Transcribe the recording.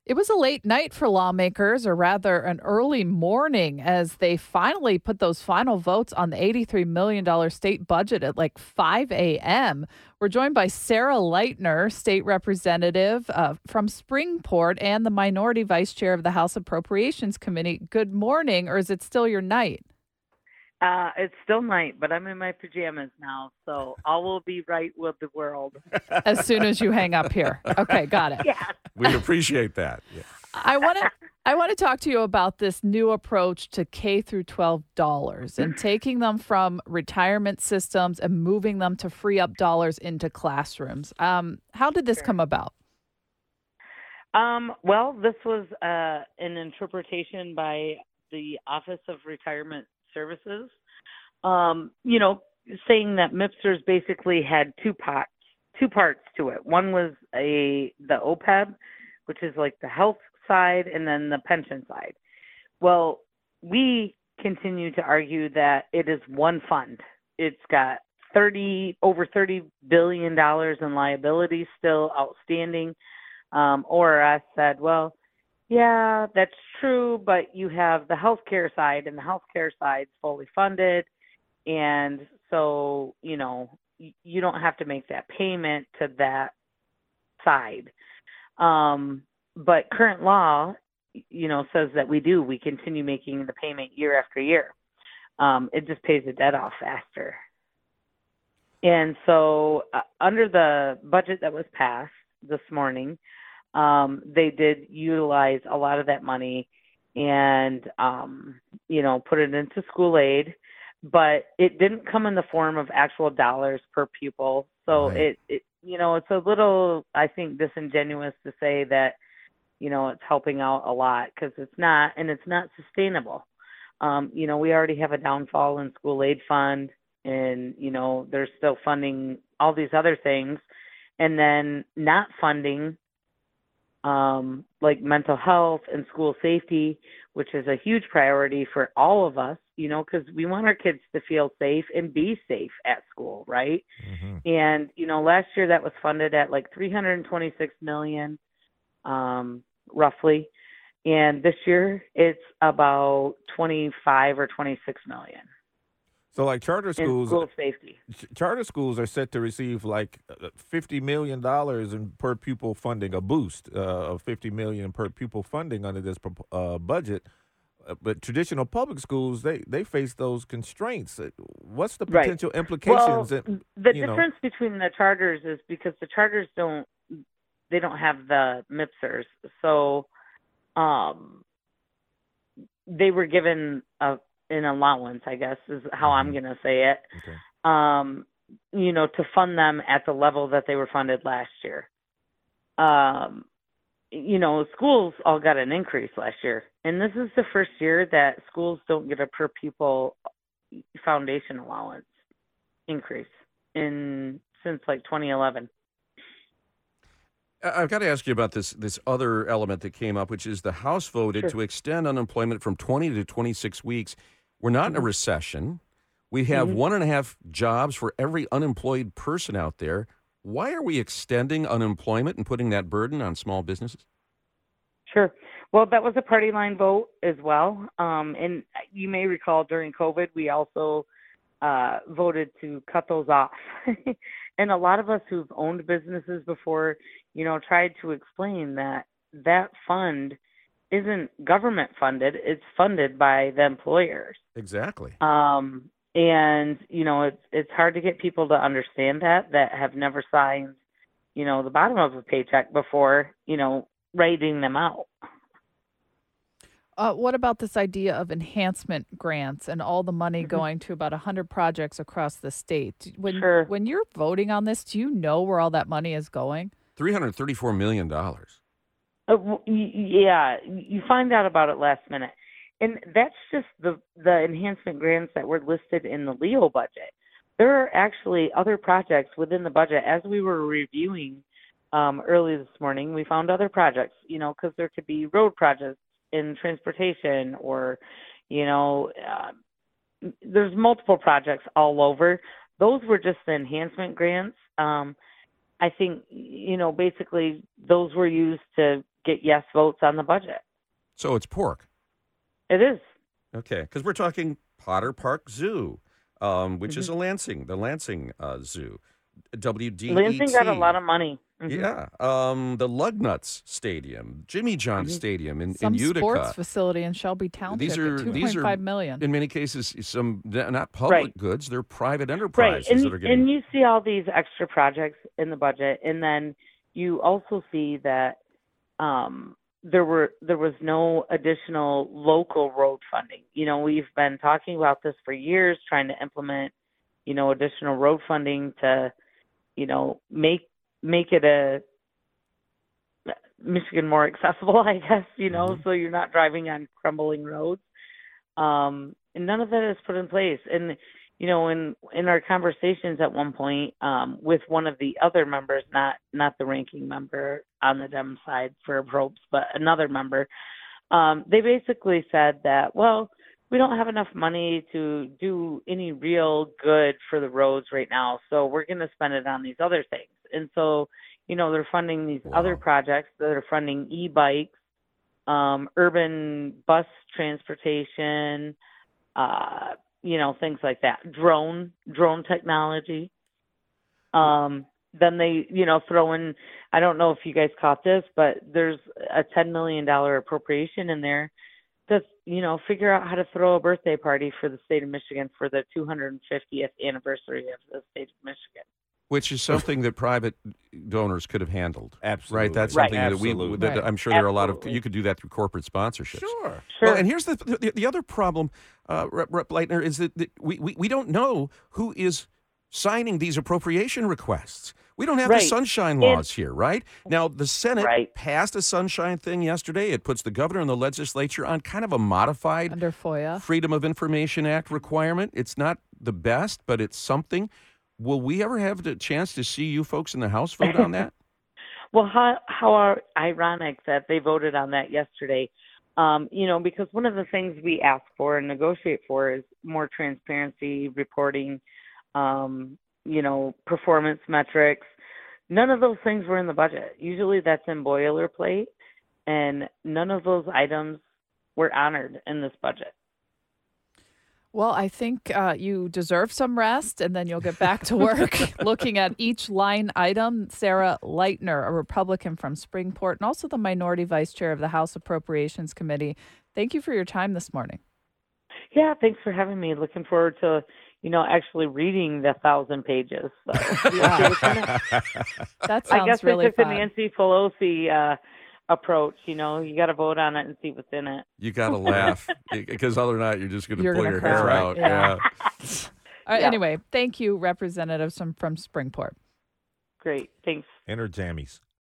It was a late night for lawmakers, or rather, an early morning, as they finally put those final votes on the $83 million state budget at like 5 a.m. We're joined by Sarah Leitner, state representative from Springport and the minority vice chair of the House Appropriations Committee. Good morning, or is it still your night? It's still night, but I'm in my pajamas now, so all will be right with the world. As soon as you hang up here. Okay, got it. Yeah. We appreciate that. Yeah. I want to talk to you about this new approach to K through 12 dollars and taking them from retirement systems and moving them to free up dollars into classrooms. How did this come about? Well, this was an interpretation by the Office of Retirement Services, saying that MIPSers basically had two parts to it. One was the OPEB, which is like the health side, and then the pension side. Well, we continue to argue that it is one fund. It's got over $30 billion in liabilities still outstanding. ORS said, well, yeah, that's true, but you have the healthcare side, and the healthcare side's fully funded, and so, you don't have to make that payment to that side. But current law, says that we continue making the payment year after year. It just pays the debt off faster. And so under the budget that was passed this morning, they did utilize a lot of that money and, put it into school aid, but it didn't come in the form of actual dollars per pupil. So Right. it's a little, I think, disingenuous to say that, it's helping out a lot, because it's not, and it's not sustainable. We already have a downfall in school aid fund, and, they're still funding all these other things, and then not funding like mental health and school safety, which is a huge priority for all of us, because we want our kids to feel safe and be safe at school, right? Mm-hmm. And, last year that was funded at like $326 million, roughly. And this year it's about 25 or 26 million. So, like charter In schools, school safety. charter schools are set to receive like $50 million in per pupil funding, a boost of $50 million per pupil funding under this budget. But traditional public schools, they face those constraints. What's the Right. potential Well, implications? the difference between the charters is because the charters don't have the MIPSers. So they were given an allowance, I guess, is how I'm going to say it, Okay. to fund them at the level that they were funded last year. Schools all got an increase last year. And this is the first year that schools don't get a per pupil foundation allowance increase since like 2011. I've got to ask you about this other element that came up, which is the House voted Sure. to extend unemployment from 20 to 26 weeks. We're not in a recession. We have 1.5 jobs for every unemployed person out there. Why are we extending unemployment and putting that burden on small businesses? Sure. Well, that was a party line vote as well. And you may recall during COVID, we also voted to cut those off. And a lot of us who've owned businesses before, tried to explain that fund isn't government funded. It's funded by the employers. Exactly. And, it's hard to get people to understand that have never signed, the bottom of a paycheck before, writing them out. What about this idea of enhancement grants and all the money going to about 100 projects across the state? Sure. When you're voting on this, do you know where all that money is going? $334 million. Yeah, you find out about it last minute. And that's just the enhancement grants that were listed in the Leo budget. There are actually other projects within the budget. As we were reviewing early this morning, we found other projects, because there could be road projects in transportation or, there's multiple projects all over. Those were just the enhancement grants. I think, basically those were used to get yes votes on the budget. So it's pork. It is. Okay, because we're talking Potter Park Zoo, which is the Lansing Zoo. WDET. Lansing got a lot of money. Yeah. The Lugnuts Stadium, Jimmy John Stadium in Some Utica. sports facility in Shelby Township. These are $2.5 million. In many cases, some not public goods; they're private Right. enterprises that are getting. And you see all these extra projects in the budget, and then you also see that there was no additional local road funding. We've been talking about this for years, trying to implement, additional road funding to, make it a Michigan more accessible, I guess, so you're not driving on crumbling roads. And none of that is put in place. And, in our conversations at one point with one of the other members, not the ranking member on the Dem side for probes, but another member, they basically said that, well, we don't have enough money to do any real good for the roads right now, so we're going to spend it on these other things. And so, they're funding these other projects that are funding e-bikes, urban bus transportation, things like that, drone technology. Then they, throw in, I don't know if you guys caught this, but there's a $10 million appropriation in there to, figure out how to throw a birthday party for the state of Michigan for the 250th anniversary of the state of Michigan. Which is something that private donors could have handled. Absolutely. Right? That's something Absolutely. that I'm sure there are a lot of, you could do that through corporate sponsorships. Sure. Well, and here's the other problem, Rep. Leitner, is that we don't know who is signing these appropriation requests. We don't have the sunshine laws here, right? Now, the Senate passed a sunshine thing yesterday. It puts the governor and the legislature on kind of a modified under FOIA Freedom of Information Act requirement. It's not the best, but it's something. Will we ever have the chance to see you folks in the House vote on that? Well, how ironic that they voted on that yesterday. Because one of the things we ask for and negotiate for is more transparency, reporting, performance metrics. None of those things were in the budget. Usually that's in boilerplate, and none of those items were honored in this budget. Well, I think you deserve some rest, and then you'll get back to work looking at each line item. Sarah Leitner, a Republican from Springport, and also the minority vice chair of the House Appropriations Committee. Thank you for your time this morning. Yeah, thanks for having me. Looking forward to, actually reading the 1,000 pages. So, that sounds I guess really they took fun. the Nancy Pelosi approach. You got to vote on it and see what's in it. You got to laugh because other than that, you're just going to pull your cry. hair out. Yeah. All right, Anyway, thank you, Representative from Springport. Great. Thanks. Enter jammies.